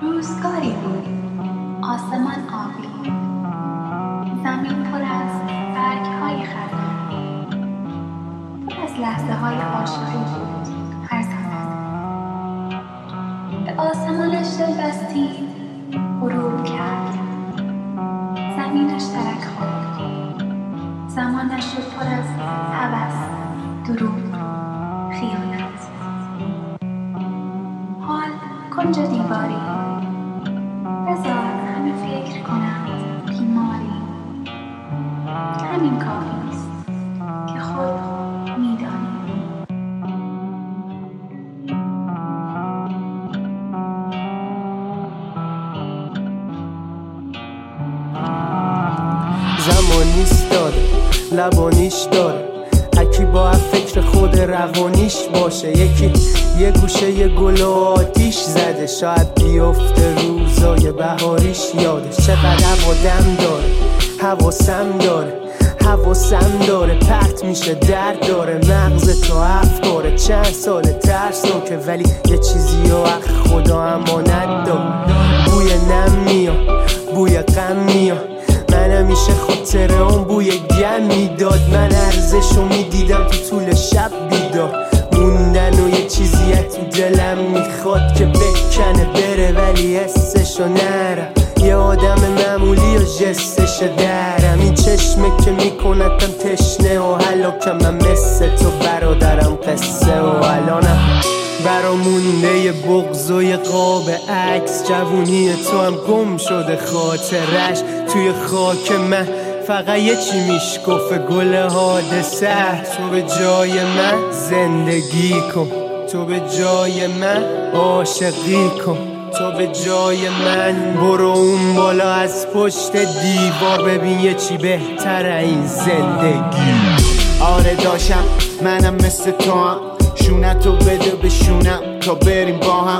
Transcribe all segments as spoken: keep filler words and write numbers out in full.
روزگاری بود، آسمان آبی، زمین پر از برگ‌های خزان، پر از لحظه‌های عاشقی بود هر زمان. به آسمانش دل بستید، غروب کرد، زمینش ترک خورد، زمانش شد پر از هوس، دروغ، خیانت. حال کنج دیواری، بذار همه فکر کنند بیماری. همین کافیست که خود میدانی. زمانیست داره، لبانیش داره، هکی با فکر خود روانیش باشه. یکی یه گوشه یه گل و آتیش زده، شاید بیفته روزای بهاریش یادش. چقدر آدم داره، حواسم داره، حواسم داره، پرت میشه درد داره، مغز تو افکاره. چند سال ترسناکه ولی یه چیزی و اخ خدا امانت داره. بوی نم میاد، بوی غم میاد، من همیشه خاطره اون بوی گم میداد. من ارزشو میدیدم تو طول شب بیدار موندن و یه چیزی تو دلم میخواد که بکنه بره ولی حسشو نرم. یه آدم معمولی و جستش درم، این چشمه که میکنتم تشنه و هلاکم. من مثل تو برادرم قصه و الانم برا مونده یه بغض و یه قاب عکس. جوونی تو هم گم شده خاطرش توی خاک من. فقط یه چی میشکفه گل حادثه، تو به جای من زندگی کن، تو به جای من عاشقی کن، تو به جای من برو اون بالا از پشت دیوار ببین یه چی بهتره این زندگی. آره داشتم منم مثل تو هم، شونتو بده به شونم تا بریم با هم.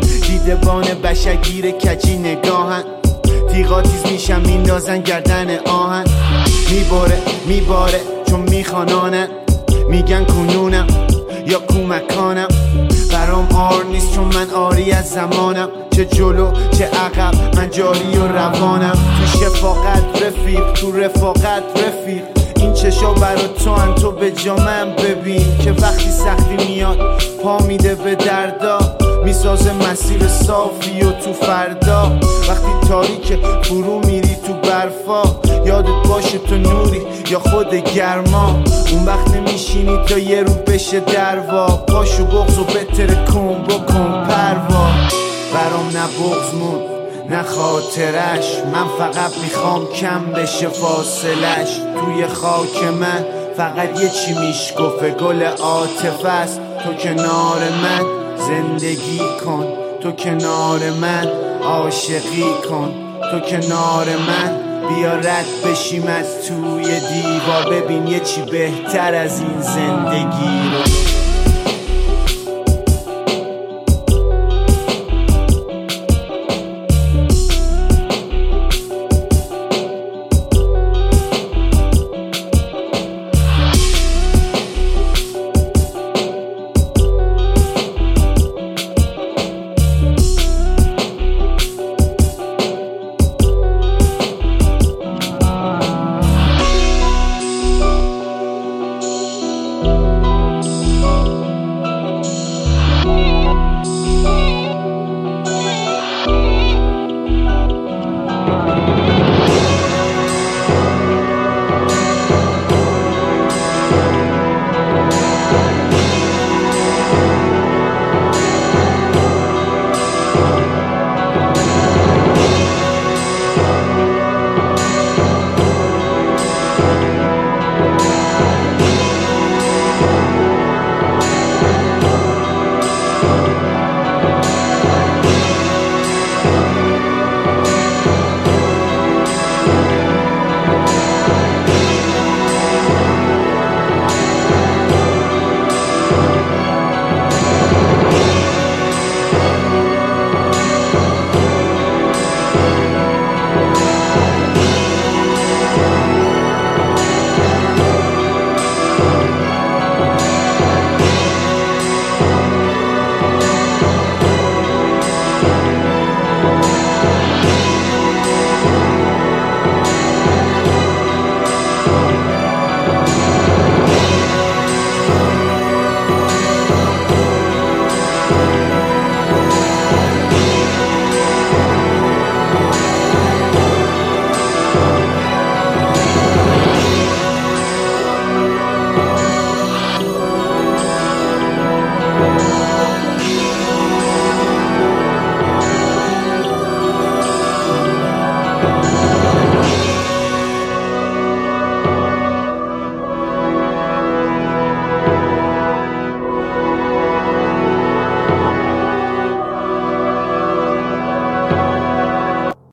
دیدبان بشگیر کجی نگاهن، تیغا تیز میشم میندازن گردن آهن. میباره میباره چون میخوانانن، میگن کنونم یا کومکانم. برام آر نیست چون من آری از زمانم، چه جلو چه عقب من جاری و روانم. تو شفاقت رفیق، تو رفاقت رفیق، این چشا برا تو هم تو به جا من ببین که وقتی سختی میاد پا میده به دردا، میسازه مسیر صافی و تو فردا. وقتی تاریک فرو میری تو برفا، یادت باشه تو نوری یا خود گرما. اون وقت نمیشینی تا یه رو بشه دروا، پاشو بغض و بتره کن بکن پروا. برام نه بغض مون نه خاطرش، من فقط میخوام کم بشه فاصلش. توی خاک من فقط یه چی میشکفه گل عاطفه است. تو کنار من زندگی کن، تو کنار من عاشقی کن، تو کنار من بیا رد بشیم از توی دیوار ببین یه چی بهتر از این زندگی رو.